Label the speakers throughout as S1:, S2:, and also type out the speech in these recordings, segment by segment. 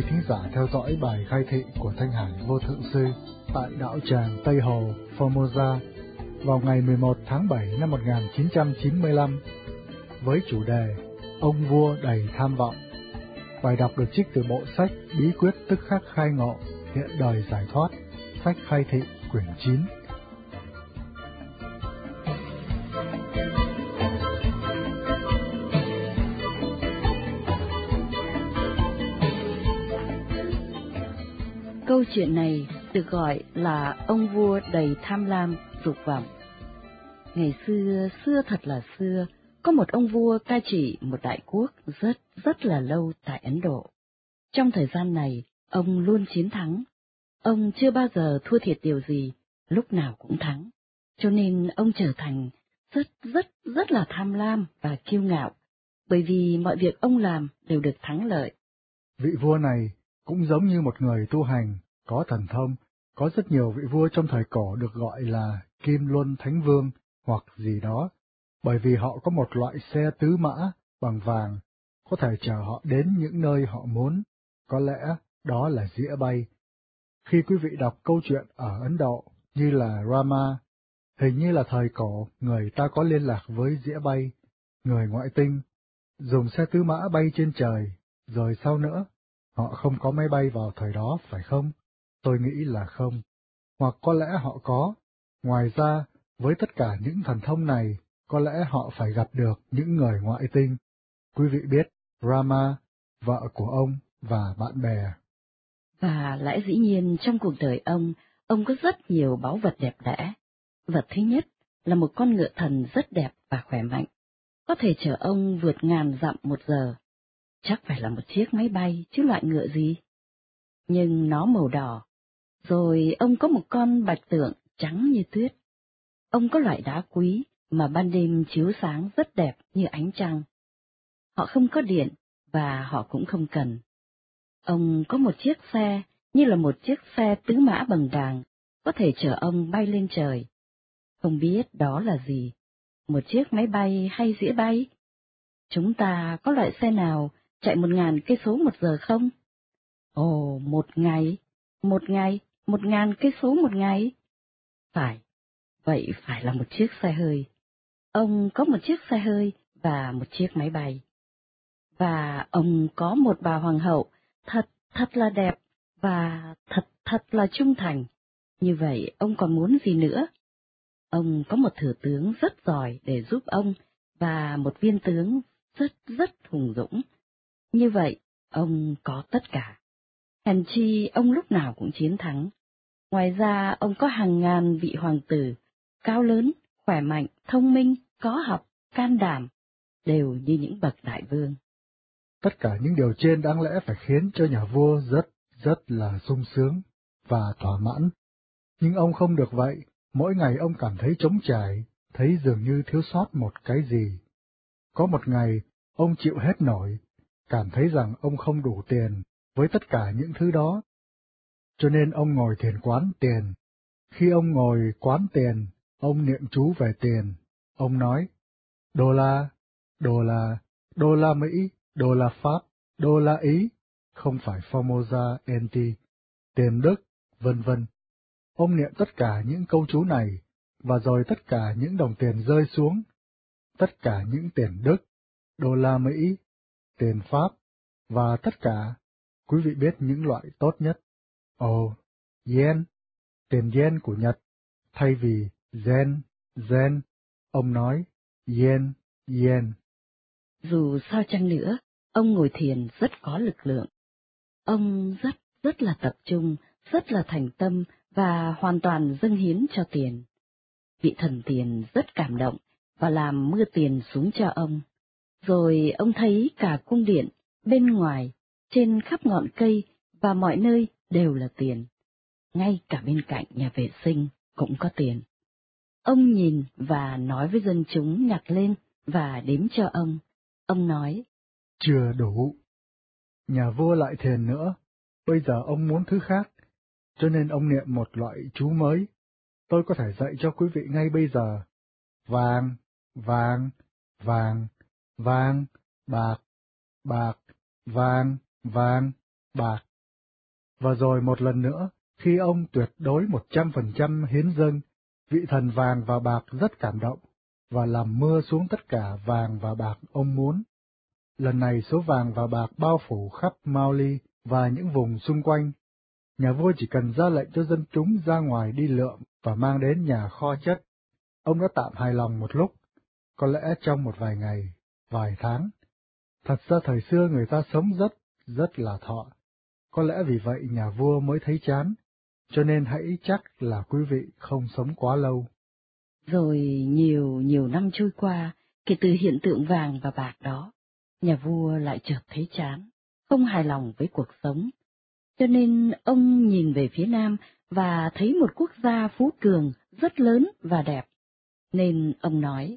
S1: quý thính giả theo dõi bài khai thị của Thanh Hải Vô Thượng Sư tại đạo tràng Tây Hồ, Formosa vào ngày 11 tháng 7 năm 1995 với chủ đề Ông Vua Đầy Tham Vọng. Bài đọc được trích từ bộ sách Bí Quyết Tức Khắc Khai Ngộ, Hiện Đời Giải Thoát, sách khai thị quyển 9.
S2: Câu chuyện này được gọi là ông vua đầy tham lam, dục vọng. Ngày xưa thật là xưa, có một ông vua cai trị một đại quốc rất là lâu tại Ấn Độ. Trong thời gian này, ông luôn chiến thắng. Ông chưa bao giờ thua thiệt điều gì, lúc nào cũng thắng. Cho nên ông trở thành rất là tham lam và kiêu ngạo, bởi vì mọi việc ông làm đều được thắng lợi.
S1: Vị vua này cũng giống như một người tu hành, có thần thông. Có rất nhiều vị vua trong thời cổ được gọi là Kim Luân Thánh Vương hoặc gì đó, bởi vì họ có một loại xe tứ mã bằng vàng, có thể chở họ đến những nơi họ muốn, có lẽ đó là dĩa bay. Khi quý vị đọc câu chuyện ở Ấn Độ như là Rama, hình như là thời cổ người ta có liên lạc với dĩa bay, người ngoại tinh, dùng xe tứ mã bay trên trời, rồi sau nữa, họ không có máy bay vào thời đó phải không? Tôi nghĩ là không. Hoặc có lẽ họ có. Ngoài ra, với tất cả những thần thông này, có lẽ họ phải gặp được những người ngoại tinh. Quý vị biết, Rama, vợ của ông và bạn bè.
S2: Và lẽ dĩ nhiên trong cuộc đời ông có rất nhiều báu vật đẹp đẽ. Vật thứ nhất là một con ngựa thần rất đẹp và khỏe mạnh, có thể chở ông vượt ngàn dặm một giờ. Chắc phải là một chiếc máy bay chứ loại ngựa gì. Nhưng nó màu đỏ. Rồi ông có một con bạch tượng trắng như tuyết. Ông có loại đá quý mà ban đêm chiếu sáng rất đẹp như ánh trăng. Họ không có điện và họ cũng không cần. Ông có một chiếc xe như là một chiếc xe tứ mã bằng đàng, có thể chở ông bay lên trời. Không biết đó là gì, một chiếc máy bay hay dĩa bay? Chúng ta có loại xe nào chạy 1.000 cây số một giờ không? Ồ, một ngày, 1.000 cây số một ngày. Phải, vậy phải là một chiếc xe hơi. Ông có một chiếc xe hơi và một chiếc máy bay. Và ông có một bà hoàng hậu thật là đẹp và thật là trung thành. Như vậy ông còn muốn gì nữa? Ông có một thừa tướng rất giỏi để giúp ông và một viên tướng rất hùng dũng. Như vậy, ông có tất cả. Hèn chi ông lúc nào cũng chiến thắng. Ngoài ra ông có hàng ngàn vị hoàng tử, cao lớn, khỏe mạnh, thông minh, có học, can đảm, đều như những bậc đại vương.
S1: Tất cả những điều trên đáng lẽ phải khiến cho nhà vua rất là sung sướng và thỏa mãn. Nhưng ông không được vậy, mỗi ngày ông cảm thấy trống trải, thấy dường như thiếu sót một cái gì. Có một ngày, ông chịu hết nổi, cảm thấy rằng ông không đủ tiền với tất cả những thứ đó. Cho nên ông ngồi thiền quán tiền. Khi ông ngồi quán tiền, ông niệm chú về tiền. Ông nói, đô la, đô la, đô la Mỹ, đô la Pháp, đô la Ý, không phải Formosa NT, tiền Đức, vân vân. Ông niệm tất cả những câu chú này, và rồi tất cả những đồng tiền rơi xuống, tất cả những tiền Đức, đô la Mỹ, tiền Pháp, và tất cả, quý vị biết những loại tốt nhất. Ồ, yen, tiền yen của Nhật, thay vì yen, ông nói yen.
S2: Dù sao chăng nữa, ông ngồi thiền rất có lực lượng. Ông rất là tập trung, rất là thành tâm và hoàn toàn dâng hiến cho tiền. Vị thần tiền rất cảm động và làm mưa tiền xuống cho ông. Rồi ông thấy cả cung điện, bên ngoài, trên khắp ngọn cây và mọi nơi đều là tiền. Ngay cả bên cạnh nhà vệ sinh cũng có tiền. Ông nhìn và nói với dân chúng nhặt lên và đếm cho ông. Ông nói,
S1: chưa đủ. Nhà vua lại thiền nữa, bây giờ ông muốn thứ khác, cho nên ông niệm một loại chú mới. Tôi có thể dạy cho quý vị ngay bây giờ. Vàng, vàng, vàng, vàng, bạc, bạc, vàng, vàng, bạc. Và rồi một lần nữa, khi ông tuyệt đối 100% hiến dâng, vị thần vàng và bạc rất cảm động, và làm mưa xuống tất cả vàng và bạc ông muốn. Lần này số vàng và bạc bao phủ khắp Mauli và những vùng xung quanh. Nhà vua chỉ cần ra lệnh cho dân chúng ra ngoài đi lượm và mang đến nhà kho chất. Ông đã tạm hài lòng một lúc, có lẽ trong một vài ngày, vài tháng. Thật ra thời xưa người ta sống rất là thọ. Có lẽ vì vậy nhà vua mới thấy chán, cho nên hãy chắc là quý vị không sống quá lâu.
S2: Rồi nhiều năm trôi qua, kể từ hiện tượng vàng và bạc đó, nhà vua lại chợt thấy chán, không hài lòng với cuộc sống. Cho nên ông nhìn về phía nam và thấy một quốc gia phú cường rất lớn và đẹp. Nên ông nói,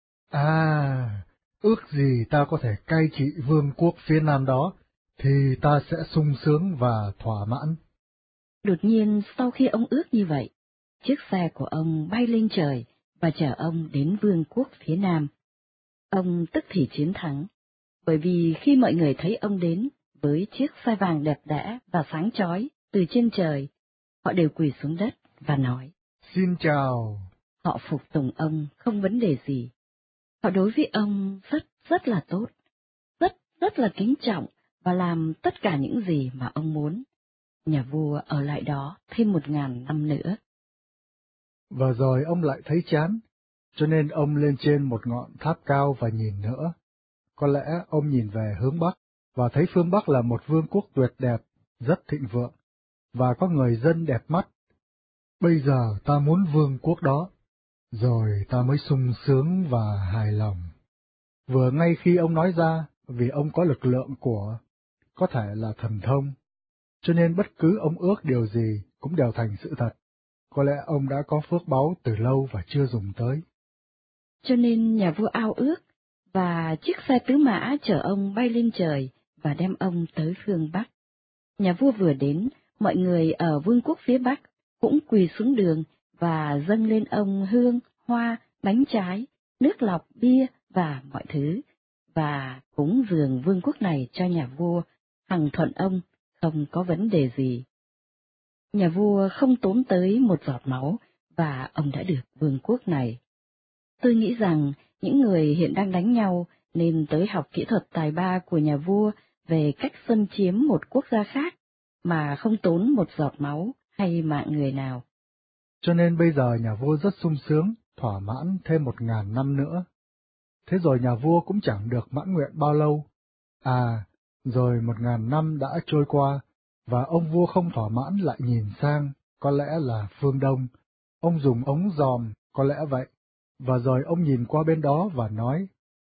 S1: Ước gì ta có thể cai trị vương quốc phía nam đó, thì ta sẽ sung sướng và thỏa mãn.
S2: đột nhiên sau khi ông ước như vậy, chiếc xe của ông bay lên trời và chở ông đến vương quốc phía nam. Ông tức thì chiến thắng, bởi vì khi mọi người thấy ông đến với chiếc xe vàng đẹp đẽ và sáng chói từ trên trời, họ đều quỳ xuống đất và nói,
S1: Xin chào.
S2: họ phục tùng ông không vấn đề gì. Họ đối với ông rất là tốt, rất là kính trọng và làm tất cả những gì mà ông muốn. Nhà vua ở lại đó thêm 1000 năm nữa.
S1: Và rồi ông lại thấy chán, cho nên ông lên trên một ngọn tháp cao và nhìn nữa. Có lẽ ông nhìn về hướng Bắc, và thấy phương Bắc là một vương quốc tuyệt đẹp, rất thịnh vượng, và có người dân đẹp mắt. Bây giờ ta muốn vương quốc đó, rồi ta mới sung sướng và hài lòng. Vừa ngay khi ông nói ra, vì ông có lực lượng của, có thể là thần thông, cho nên bất cứ ông ước điều gì cũng đều thành sự thật. Có lẽ ông đã có phước báu từ lâu và chưa dùng tới.
S2: Cho nên nhà vua ao ước, và chiếc xe tứ mã chở ông bay lên trời và đem ông tới phương Bắc. Nhà vua vừa đến, mọi người ở vương quốc phía Bắc cũng quỳ xuống đường và dâng lên ông hương, hoa, bánh trái, nước lọc, bia và mọi thứ, và cúng dường vương quốc này cho nhà vua, hằng thuận ông, không có vấn đề gì. Nhà vua không tốn tới một giọt máu, và ông đã được vương quốc này. Tôi nghĩ rằng những người hiện đang đánh nhau nên tới học kỹ thuật tài ba của nhà vua về cách xâm chiếm một quốc gia khác, mà không tốn một giọt máu hay mạng người nào.
S1: Cho nên bây giờ nhà vua rất sung sướng, thỏa mãn thêm 1000 năm nữa. Thế rồi nhà vua cũng chẳng được mãn nguyện bao lâu. Rồi 1000 năm đã trôi qua, và ông vua không thỏa mãn lại nhìn sang, có lẽ là phương Đông. Ông dùng ống dòm, có lẽ vậy. Và rồi ông nhìn qua bên đó và nói,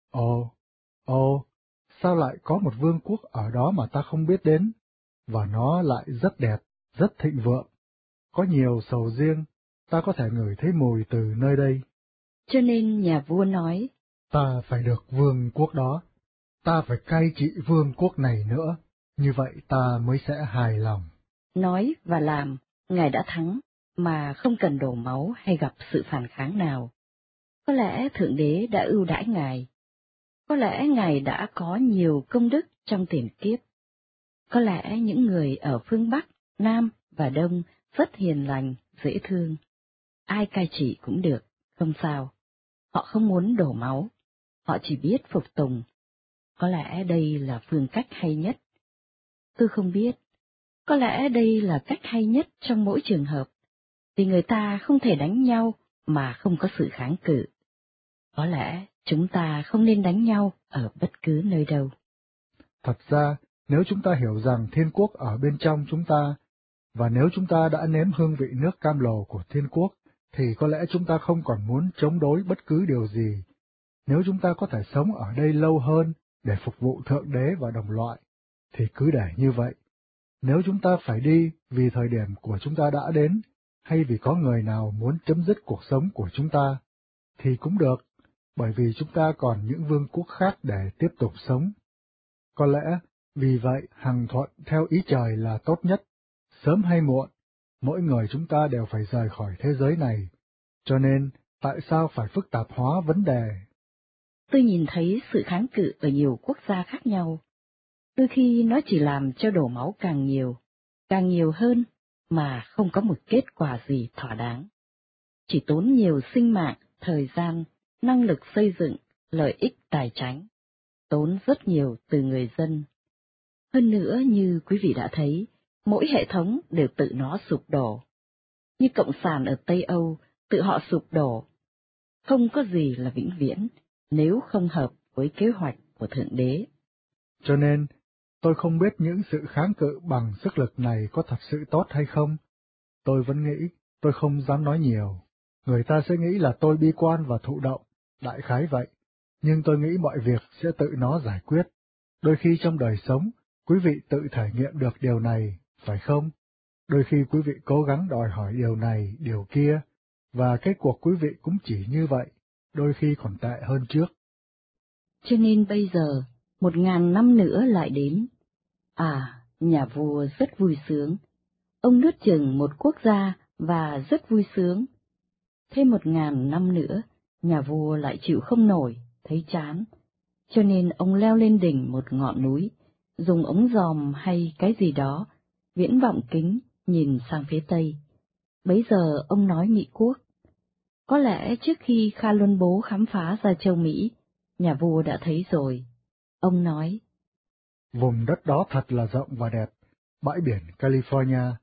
S1: Ồ, sao lại có một vương quốc ở đó mà ta không biết đến, và nó lại rất đẹp, rất thịnh vượng. Có nhiều sầu riêng, ta có thể ngửi thấy mùi từ nơi đây.
S2: Cho nên nhà vua nói,
S1: Ta phải được vương quốc đó, ta phải cai trị vương quốc này nữa, như vậy ta mới sẽ hài lòng.
S2: nói và làm, ngài đã thắng, mà không cần đổ máu hay gặp sự phản kháng nào. Có lẽ Thượng Đế đã ưu đãi ngài. Có lẽ ngài đã có nhiều công đức trong tiền kiếp. Có lẽ những người ở phương Bắc, Nam và Đông rất hiền lành, dễ thương. Ai cai trị cũng được, không sao. Họ không muốn đổ máu, họ chỉ biết phục tùng. Có lẽ đây là phương cách hay nhất. Tôi không biết. Có lẽ đây là cách hay nhất trong mỗi trường hợp, vì người ta không thể đánh nhau mà không có sự kháng cự. Có lẽ chúng ta không nên đánh nhau ở bất cứ nơi đâu.
S1: Thật ra, nếu chúng ta hiểu rằng thiên quốc ở bên trong chúng ta, và nếu chúng ta đã nếm hương vị nước cam lồ của thiên quốc, thì có lẽ chúng ta không còn muốn chống đối bất cứ điều gì. Nếu chúng ta có thể sống ở đây lâu hơn để phục vụ Thượng Đế và đồng loại, thì cứ để như vậy. Nếu chúng ta phải đi vì thời điểm của chúng ta đã đến, hay vì có người nào muốn chấm dứt cuộc sống của chúng ta, thì cũng được, bởi vì chúng ta còn những vương quốc khác để tiếp tục sống. Có lẽ, vì vậy hằng thuận theo ý trời là tốt nhất. Sớm hay muộn, mỗi người chúng ta đều phải rời khỏi thế giới này. Cho nên, tại sao phải phức tạp hóa vấn đề?
S2: Tôi nhìn thấy sự kháng cự ở nhiều quốc gia khác nhau. Đôi khi nó chỉ làm cho đổ máu càng nhiều, càng nhiều hơn mà không có một kết quả gì thỏa đáng. Chỉ tốn nhiều sinh mạng, thời gian, năng lực xây dựng, lợi ích tài chánh, tốn rất nhiều từ người dân. Hơn nữa như quý vị đã thấy, mỗi hệ thống đều tự nó sụp đổ. Như Cộng sản ở Tây Âu, tự họ sụp đổ. Không có gì là vĩnh viễn, nếu không hợp với kế hoạch của Thượng Đế.
S1: Cho nên, tôi không biết những sự kháng cự bằng sức lực này có thật sự tốt hay không. Tôi vẫn nghĩ, tôi không dám nói nhiều. Người ta sẽ nghĩ là tôi bi quan và thụ động, đại khái vậy. Nhưng tôi nghĩ mọi việc sẽ tự nó giải quyết. Đôi khi trong đời sống, quý vị tự thể nghiệm được điều này, phải không? Đôi khi quý vị cố gắng đòi hỏi điều này, điều kia, và kết cuộc quý vị cũng chỉ như vậy, đôi khi còn tệ hơn trước.
S2: Cho nên bây giờ, 1000 năm nữa lại đến. Nhà vua rất vui sướng. Ông nuốt chửng một quốc gia và rất vui sướng. Thêm 1000 năm nữa, nhà vua lại chịu không nổi, thấy chán. Cho nên ông leo lên đỉnh một ngọn núi, dùng ống dòm hay cái gì đó, viễn vọng kính, nhìn sang phía tây. Bấy giờ ông nói Mỹ quốc. Có lẽ trước khi Kha Luân Bố khám phá ra châu Mỹ, nhà vua đã thấy rồi. Ông nói,
S1: Vùng đất đó thật là rộng và đẹp, bãi biển California.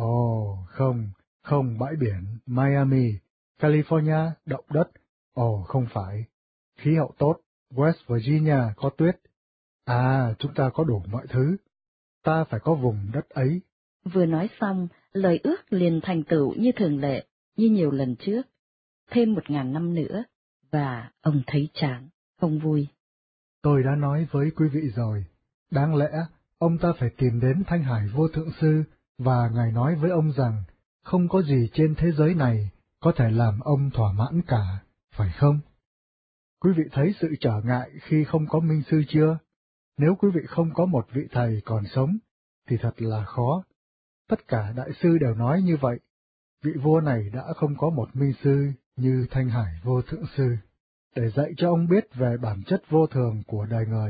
S1: Không, bãi biển Miami, California, động đất. Không phải. Khí hậu tốt, West Virginia có tuyết. Chúng ta có đủ mọi thứ. Ta phải có vùng đất ấy.
S2: Vừa nói xong, lời ước liền thành tựu như thường lệ, như nhiều lần trước. Thêm 1000 năm nữa, và ông thấy chán, không vui.
S1: Tôi đã nói với quý vị rồi, đáng lẽ ông ta phải tìm đến Thanh Hải Vô Thượng Sư, và Ngài nói với ông rằng, không có gì trên thế giới này có thể làm ông thỏa mãn cả, phải không? Quý vị thấy sự trở ngại khi không có minh sư chưa? Nếu quý vị không có một vị thầy còn sống, thì thật là khó. Tất cả đại sư đều nói như vậy. Vị vua này đã không có một minh sư như Thanh Hải Vô Thượng Sư, để dạy cho ông biết về bản chất vô thường của đời người.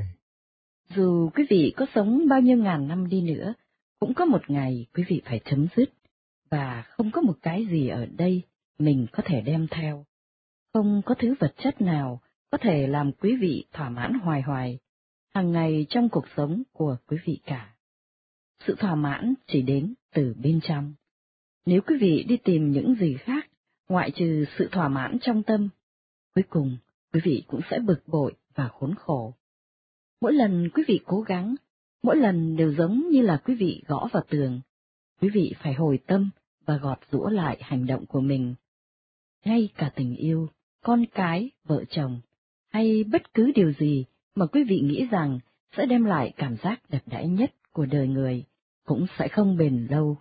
S2: Dù quý vị có sống bao nhiêu ngàn năm đi nữa, cũng có một ngày quý vị phải chấm dứt, và không có một cái gì ở đây mình có thể đem theo. Không có thứ vật chất nào có thể làm quý vị thỏa mãn hoài hoài, hàng ngày trong cuộc sống của quý vị cả. Sự thỏa mãn chỉ đến từ bên trong. Nếu quý vị đi tìm những gì khác, ngoại trừ sự thỏa mãn trong tâm, cuối cùng quý vị cũng sẽ bực bội và khốn khổ. Mỗi lần quý vị cố gắng, mỗi lần đều giống như là quý vị gõ vào tường. Quý vị phải hồi tâm và gọt giũa lại hành động của mình. Ngay cả tình yêu, con cái, vợ chồng, hay bất cứ điều gì mà quý vị nghĩ rằng sẽ đem lại cảm giác đẹp đẽ nhất của đời người, cũng sẽ không bền lâu.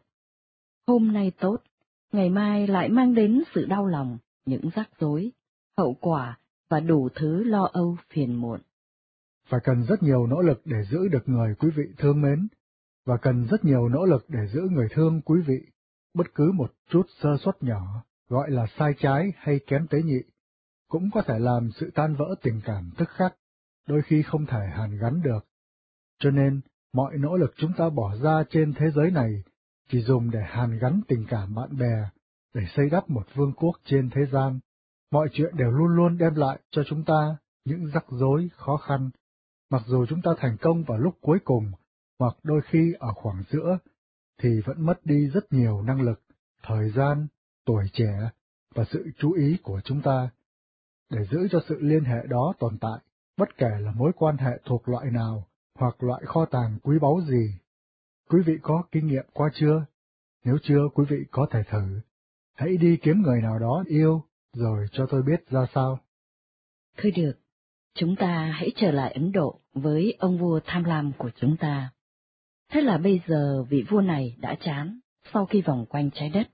S2: Hôm nay tốt, ngày mai lại mang đến sự đau lòng, những rắc rối, hậu quả và đủ thứ lo âu phiền muộn.
S1: Phải cần rất nhiều nỗ lực để giữ được người quý vị thương mến, và cần rất nhiều nỗ lực để giữ người thương quý vị. Bất cứ một chút sơ suất nhỏ, gọi là sai trái hay kém tế nhị, cũng có thể làm sự tan vỡ tình cảm tức khắc, đôi khi không thể hàn gắn được. Cho nên, mọi nỗ lực chúng ta bỏ ra trên thế giới này chỉ dùng để hàn gắn tình cảm bạn bè, để xây đắp một vương quốc trên thế gian. Mọi chuyện đều luôn luôn đem lại cho chúng ta những rắc rối, khó khăn, mặc dù chúng ta thành công vào lúc cuối cùng, hoặc đôi khi ở khoảng giữa, thì vẫn mất đi rất nhiều năng lực, thời gian, tuổi trẻ và sự chú ý của chúng ta. Để giữ cho sự liên hệ đó tồn tại, bất kể là mối quan hệ thuộc loại nào, hoặc loại kho tàng quý báu gì. Quý vị có kinh nghiệm qua chưa? Nếu chưa, quý vị có thể thử. Hãy đi kiếm người nào đó yêu, rồi cho tôi biết ra sao.
S2: Thôi được, chúng ta hãy trở lại Ấn Độ với ông vua tham lam của chúng ta. Thế là bây giờ vị vua này đã chán sau khi vòng quanh trái đất.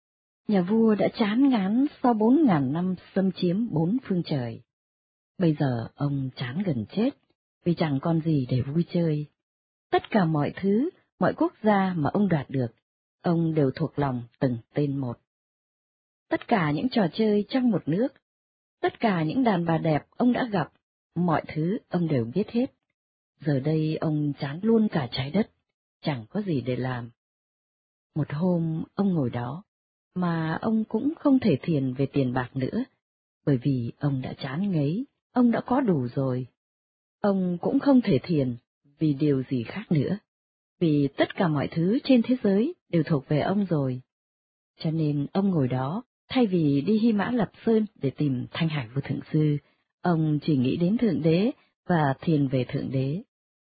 S2: Nhà vua đã chán ngán sau 4000 năm xâm chiếm 4 phương trời. Bây giờ ông chán gần chết, vì chẳng còn gì để vui chơi. Tất cả mọi thứ, mọi quốc gia mà ông đoạt được, ông đều thuộc lòng từng tên một. Tất cả những trò chơi trong một nước, tất cả những đàn bà đẹp ông đã gặp, mọi thứ ông đều biết hết. Giờ đây ông chán luôn cả trái đất, chẳng có gì để làm. Một hôm ông ngồi đó, mà ông cũng không thể thiền về tiền bạc nữa, bởi vì ông đã chán ngấy, ông đã có đủ rồi. Ông cũng không thể thiền vì điều gì khác nữa, vì tất cả mọi thứ trên thế giới đều thuộc về ông rồi. Cho nên ông ngồi đó, thay vì đi Hy Mã Lập Sơn để tìm Thanh Hải Vô Thượng Sư, ông chỉ nghĩ đến Thượng Đế và thiền về Thượng Đế.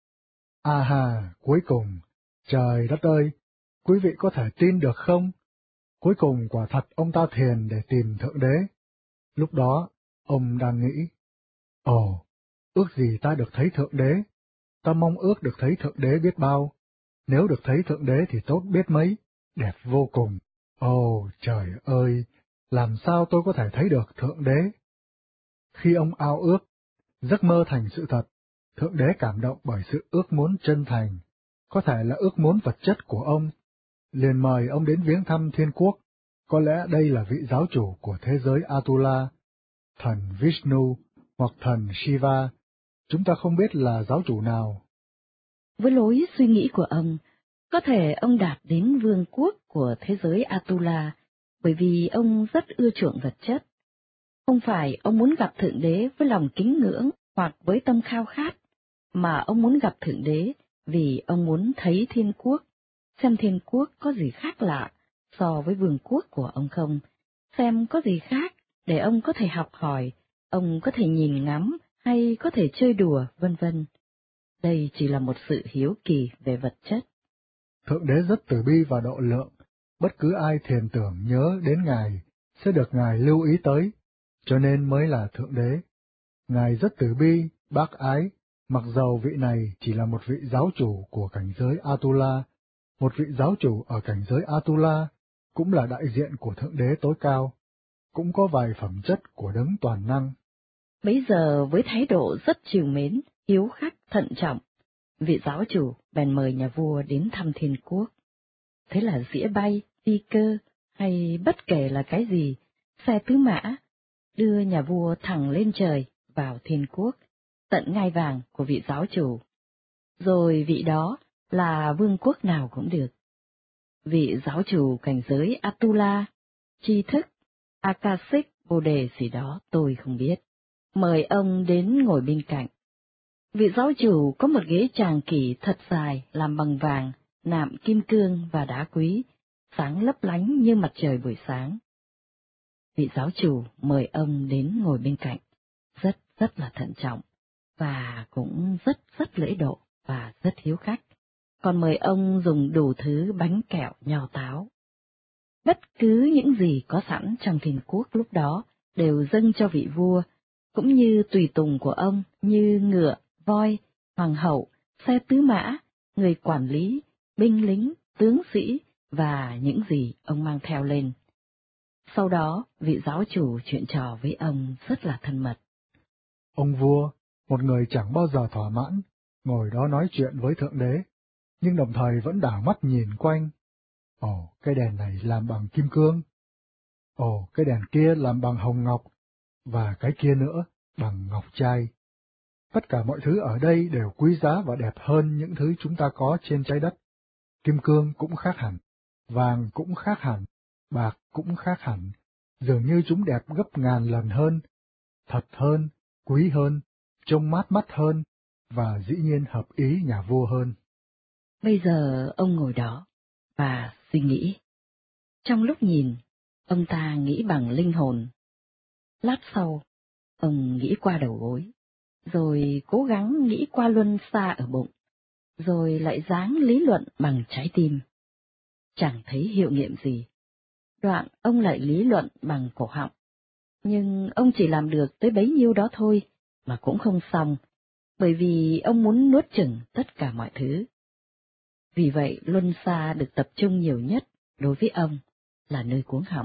S1: À hà, cuối cùng, trời đất ơi, quý vị có thể tin được không? Cuối cùng quả thật ông ta thiền để tìm Thượng Đế. Lúc đó, ông đang nghĩ, ồ, ước gì ta được thấy Thượng Đế, ta mong ước được thấy Thượng Đế biết bao, nếu được thấy Thượng Đế thì tốt biết mấy, đẹp vô cùng. Ồ, trời ơi, làm sao tôi có thể thấy được Thượng Đế? Khi ông ao ước, giấc mơ thành sự thật, Thượng Đế cảm động bởi sự ước muốn chân thành, có thể là ước muốn vật chất của ông, liền mời ông đến viếng thăm thiên quốc. Có lẽ đây là vị giáo chủ của thế giới Atula, thần Vishnu hoặc thần Shiva, chúng ta không biết là giáo chủ nào.
S2: Với lối suy nghĩ của ông, có thể ông đạt đến vương quốc của thế giới Atula, bởi vì ông rất ưa chuộng vật chất. Không phải ông muốn gặp Thượng Đế với lòng kính ngưỡng hoặc với tâm khao khát, mà ông muốn gặp Thượng Đế vì ông muốn thấy thiên quốc, xem thiên quốc có gì khác lạ so với vương quốc của ông không, xem có gì khác để ông có thể học hỏi, ông có thể nhìn ngắm hay có thể chơi đùa, vân vân. Đây chỉ là một sự hiếu kỳ về vật chất.
S1: Thượng Đế rất từ bi và độ lượng, bất cứ ai thiền tưởng nhớ đến Ngài sẽ được Ngài lưu ý tới, cho nên mới là Thượng Đế. Ngài rất từ bi, bác ái, mặc dầu vị này chỉ là một vị giáo chủ của cảnh giới Atula, một vị giáo chủ ở cảnh giới Atula cũng là đại diện của Thượng Đế tối cao, cũng có vài phẩm chất của đấng toàn năng.
S2: Bấy giờ với thái độ rất trìu mến, hiếu khách, thận trọng, vị giáo chủ bèn mời nhà vua đến thăm thiên quốc. Thế là dĩa bay, phi cơ, hay bất kể là cái gì, xe tứ mã, đưa nhà vua thẳng lên trời, vào thiên quốc, tận ngai vàng của vị giáo chủ. Rồi vị đó là vương quốc nào cũng được. Vị giáo chủ cảnh giới Atula, tri thức, Akashic, Bồ đề gì đó tôi không biết. Mời ông đến ngồi bên cạnh. Vị giáo chủ có một ghế tràng kỷ thật dài làm bằng vàng, nạm kim cương và đá quý, sáng lấp lánh như mặt trời buổi sáng. Vị giáo chủ mời ông đến ngồi bên cạnh, rất là thận trọng, và cũng rất lễ độ và rất hiếu khách, còn mời ông dùng đủ thứ bánh kẹo nho táo. Bất cứ những gì có sẵn trong thiên quốc lúc đó đều dâng cho vị vua, cũng như tùy tùng của ông như ngựa, voi, hoàng hậu, xe tứ mã, người quản lý, binh lính, tướng sĩ và những gì ông mang theo lên. Sau đó, vị giáo chủ chuyện trò với ông rất là thân mật.
S1: Ông vua, một người chẳng bao giờ thỏa mãn, ngồi đó nói chuyện với Thượng Đế, nhưng đồng thời vẫn đảo mắt nhìn quanh. Ồ, cái đèn này làm bằng kim cương. Ồ, cái đèn kia làm bằng hồng ngọc, và cái kia nữa, bằng ngọc trai. Tất cả mọi thứ ở đây đều quý giá và đẹp hơn những thứ chúng ta có trên trái đất. Kim cương cũng khác hẳn, vàng cũng khác hẳn, bạc cũng khác hẳn, dường như chúng đẹp gấp ngàn lần hơn, thật hơn, quý hơn, trông mát mắt hơn, và dĩ nhiên hợp ý nhà vua hơn.
S2: Bây giờ ông ngồi đó, và suy nghĩ. Trong lúc nhìn, ông ta nghĩ bằng linh hồn. Lát sau, ông nghĩ qua đầu gối, rồi cố gắng nghĩ qua luân xa ở bụng, rồi lại dáng lý luận bằng trái tim. Chẳng thấy hiệu nghiệm gì. Đoạn ông lại lý luận bằng cổ họng. Nhưng ông chỉ làm được tới bấy nhiêu đó thôi, mà cũng không xong, bởi vì ông muốn nuốt chửng tất cả mọi thứ. Vì vậy luân xa được tập trung nhiều nhất đối với ông là nơi cuống họng.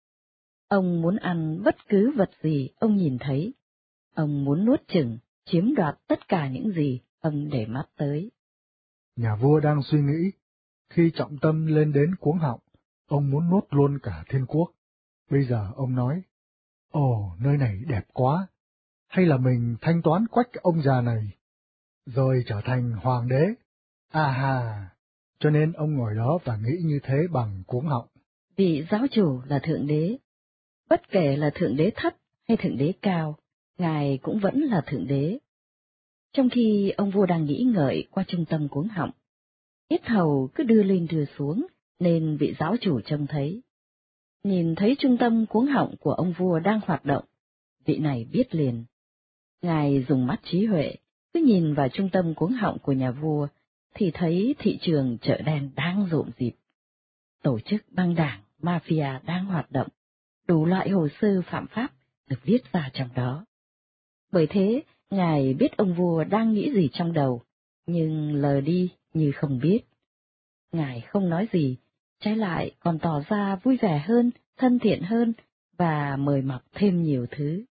S2: Ông muốn ăn bất cứ vật gì ông nhìn thấy. Ông muốn nuốt chửng, chiếm đoạt tất cả những gì ông để mắt tới.
S1: Nhà vua đang suy nghĩ, khi trọng tâm lên đến cuống họng, ông muốn nuốt luôn cả thiên quốc. Bây giờ ông nói, ồ, nơi này đẹp quá, hay là mình thanh toán quách ông già này, rồi trở thành hoàng đế. À hà, cho nên ông ngồi đó và nghĩ như thế bằng cuống họng.
S2: Vị giáo chủ là Thượng Đế. Bất kể là Thượng Đế thấp hay Thượng Đế cao, Ngài cũng vẫn là Thượng Đế. Trong khi ông vua đang nghĩ ngợi qua trung tâm cuống họng, yết hầu cứ đưa lên đưa xuống, nên vị giáo chủ trông thấy. Nhìn thấy trung tâm cuống họng của ông vua đang hoạt động, vị này biết liền. Ngài dùng mắt trí huệ, cứ nhìn vào trung tâm cuống họng của nhà vua, thì thấy thị trường chợ đen đang rộn rịp. Tổ chức băng đảng, mafia đang hoạt động, đủ loại hồ sơ phạm pháp được viết ra trong đó. Bởi thế, Ngài biết ông vua đang nghĩ gì trong đầu, nhưng lờ đi như không biết. Ngài không nói gì, trái lại còn tỏ ra vui vẻ hơn, thân thiện hơn, và mời mọc thêm nhiều thứ.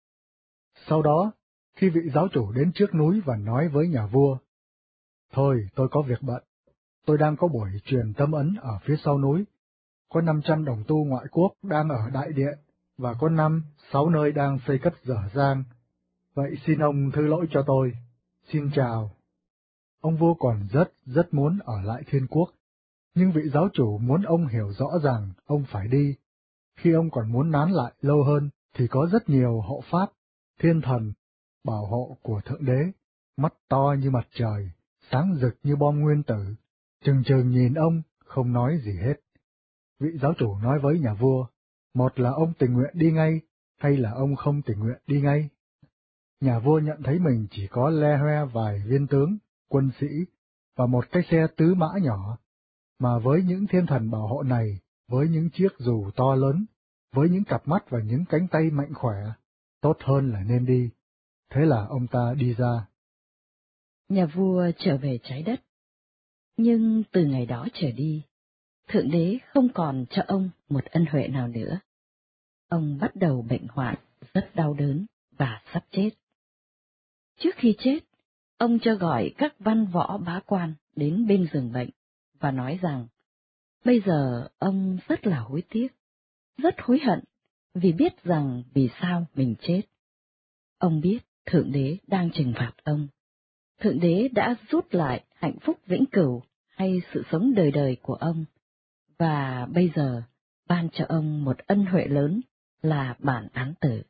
S1: Sau đó, khi vị giáo chủ đến trước núi và nói với nhà vua, thôi, tôi có việc bận, tôi đang có buổi truyền tâm ấn ở phía sau núi, có 500 đồng tu ngoại quốc đang ở đại điện, và có 5-6 nơi đang xây cất dở dang. Vậy xin ông thứ lỗi cho tôi. Xin chào. Ông vua còn rất muốn ở lại thiên quốc, nhưng vị giáo chủ muốn ông hiểu rõ rằng ông phải đi. Khi ông còn muốn nán lại lâu hơn, thì có rất nhiều hộ pháp, thiên thần, bảo hộ của Thượng Đế, mắt to như mặt trời, sáng rực như bom nguyên tử, chừng nhìn ông, không nói gì hết. Vị giáo chủ nói với nhà vua, một là ông tình nguyện đi ngay, hay là ông không tình nguyện đi ngay. Nhà vua nhận thấy mình chỉ có le hoe vài viên tướng, quân sĩ, và một cái xe tứ mã nhỏ, mà với những thiên thần bảo hộ này, với những chiếc dù to lớn, với những cặp mắt và những cánh tay mạnh khỏe, tốt hơn là nên đi. Thế là ông ta đi ra.
S2: Nhà vua trở về trái đất. Nhưng từ ngày đó trở đi, Thượng Đế không còn cho ông một ân huệ nào nữa. Ông bắt đầu bệnh hoạn, rất đau đớn và sắp chết. Trước khi chết, ông cho gọi các văn võ bá quan đến bên giường bệnh và nói rằng, bây giờ ông rất là hối tiếc, rất hối hận vì biết rằng vì sao mình chết. Ông biết Thượng Đế đang trừng phạt ông. Thượng Đế đã rút lại hạnh phúc vĩnh cửu hay sự sống đời đời của ông, và bây giờ ban cho ông một ân huệ lớn là bản án tử.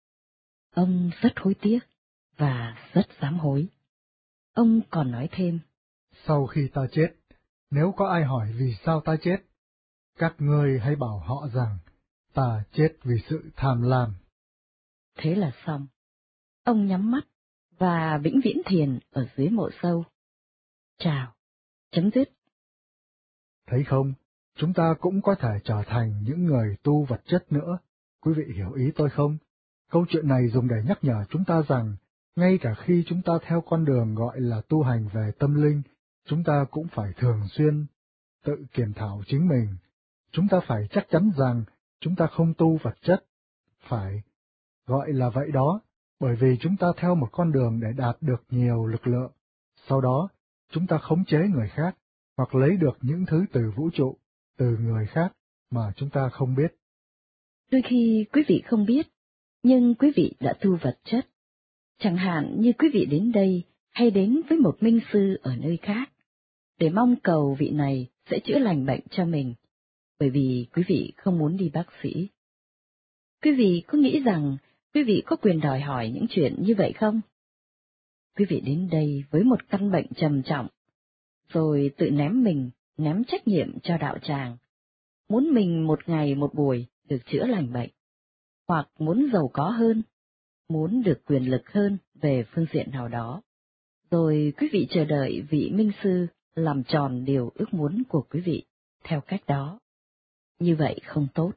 S2: Ông rất hối tiếc và rất sám hối. Ông còn nói thêm,
S1: sau khi ta chết, nếu có ai hỏi vì sao ta chết, các ngươi hãy bảo họ rằng ta chết vì sự tham lam.
S2: Thế là xong. Ông nhắm mắt và vĩnh viễn thiền ở dưới mộ sâu. Chào, chấm dứt.
S1: Thấy không, chúng ta cũng có thể trở thành những người tu vật chất nữa. Quý vị hiểu ý tôi không? Câu chuyện này dùng để nhắc nhở chúng ta rằng, ngay cả khi chúng ta theo con đường gọi là tu hành về tâm linh, chúng ta cũng phải thường xuyên tự kiểm thảo chính mình. Chúng ta phải chắc chắn rằng chúng ta không tu vật chất. Phải, gọi là vậy đó, bởi vì chúng ta theo một con đường để đạt được nhiều lực lượng. Sau đó, chúng ta khống chế người khác, hoặc lấy được những thứ từ vũ trụ, từ người khác mà chúng ta không biết.
S2: Đôi khi quý vị không biết, nhưng quý vị đã tu vật chất. Chẳng hạn như quý vị đến đây hay đến với một minh sư ở nơi khác, để mong cầu vị này sẽ chữa lành bệnh cho mình, bởi vì quý vị không muốn đi bác sĩ. Quý vị có nghĩ rằng quý vị có quyền đòi hỏi những chuyện như vậy không? Quý vị đến đây với một căn bệnh trầm trọng, rồi tự ném trách nhiệm cho đạo tràng, muốn mình một ngày một buổi được chữa lành bệnh, hoặc muốn giàu có hơn, muốn được quyền lực hơn về phương diện nào đó. Rồi quý vị chờ đợi vị minh sư làm tròn điều ước muốn của quý vị theo cách đó. Như vậy không tốt.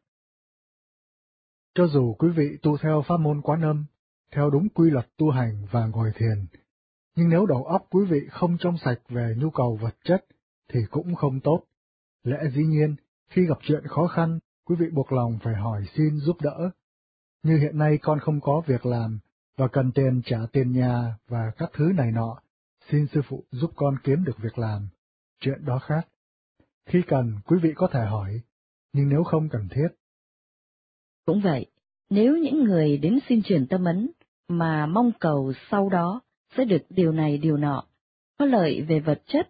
S1: Cho dù quý vị tu theo pháp môn Quán Âm, theo đúng quy luật tu hành và ngồi thiền, nhưng nếu đầu óc quý vị không trong sạch về nhu cầu vật chất, thì cũng không tốt. Lẽ dĩ nhiên, khi gặp chuyện khó khăn, quý vị buộc lòng phải hỏi xin giúp đỡ. Như hiện nay con không có việc làm, và cần tiền trả tiền nhà và các thứ này nọ, xin sư phụ giúp con kiếm được việc làm. Chuyện đó khác. Khi cần, quý vị có thể hỏi, nhưng nếu không cần thiết.
S2: Cũng vậy, nếu những người đến xin truyền tâm ấn mà mong cầu sau đó sẽ được điều này điều nọ, có lợi về vật chất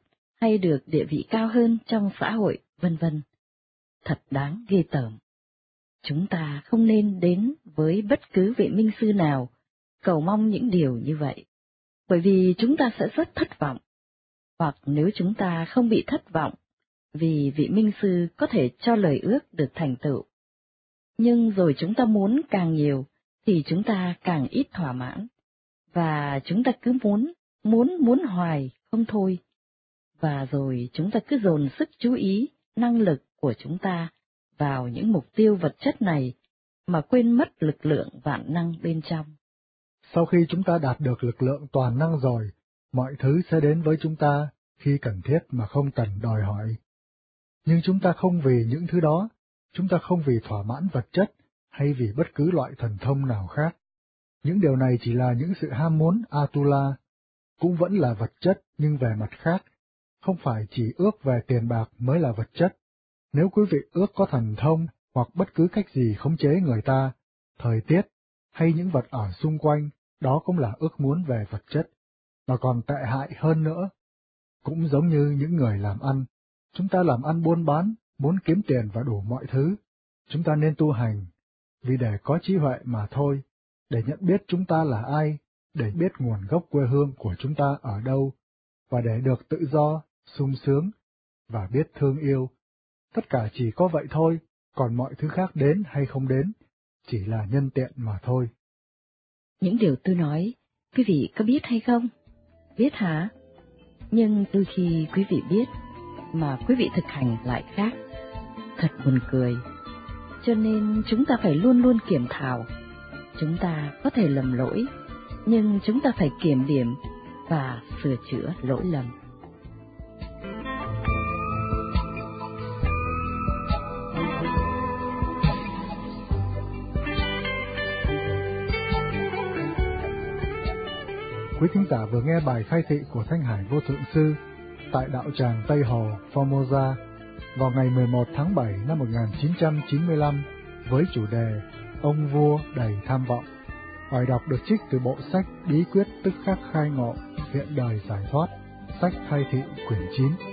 S2: hay được địa vị cao hơn trong xã hội, vân vân. Thật đáng ghê tởm. Chúng ta không nên đến với bất cứ vị minh sư nào cầu mong những điều như vậy, bởi vì chúng ta sẽ rất thất vọng. Hoặc nếu chúng ta không bị thất vọng, vì vị minh sư có thể cho lời ước được thành tựu. Nhưng rồi chúng ta muốn càng nhiều, thì chúng ta càng ít thỏa mãn, và chúng ta cứ muốn hoài không thôi. Và rồi chúng ta cứ dồn sức chú ý, năng lực của chúng ta vào những mục tiêu vật chất này, mà quên mất lực lượng vạn năng bên trong.
S1: Sau khi chúng ta đạt được lực lượng toàn năng rồi, mọi thứ sẽ đến với chúng ta khi cần thiết mà không cần đòi hỏi. Nhưng chúng ta không vì những thứ đó, chúng ta không vì thỏa mãn vật chất hay vì bất cứ loại thần thông nào khác. Những điều này chỉ là những sự ham muốn Atula, cũng vẫn là vật chất nhưng về mặt khác, không phải chỉ ước về tiền bạc mới là vật chất. Nếu quý vị ước có thần thông hoặc bất cứ cách gì khống chế người ta, thời tiết, hay những vật ở xung quanh, đó cũng là ước muốn về vật chất, mà còn tệ hại hơn nữa. Cũng giống như những người làm ăn, chúng ta làm ăn buôn bán, muốn kiếm tiền và đủ mọi thứ. Chúng ta nên tu hành, vì để có trí huệ mà thôi, để nhận biết chúng ta là ai, để biết nguồn gốc quê hương của chúng ta ở đâu, và để được tự do, sung sướng, và biết thương yêu. Tất cả chỉ có vậy thôi, còn mọi thứ khác đến hay không đến, chỉ là nhân tiện mà thôi.
S2: Những điều tôi nói, quý vị có biết hay không? Biết hả? Nhưng đôi khi quý vị biết, mà quý vị thực hành lại khác. Thật buồn cười. Cho nên chúng ta phải luôn luôn kiểm thảo. Chúng ta có thể lầm lỗi, nhưng chúng ta phải kiểm điểm và sửa chữa lỗi lầm.
S1: Quý thính giả vừa nghe bài khai thị của Thanh Hải Vô Thượng Sư tại đạo tràng Tây Hồ, Formosa vào ngày 11 tháng 7 năm 1995 với chủ đề Ông Vua Đầy Tham Vọng. Bài đọc được trích từ bộ sách Bí Quyết Tức Khắc Khai Ngộ, Hiện Đời Giải Thoát, sách khai thị quyển 9.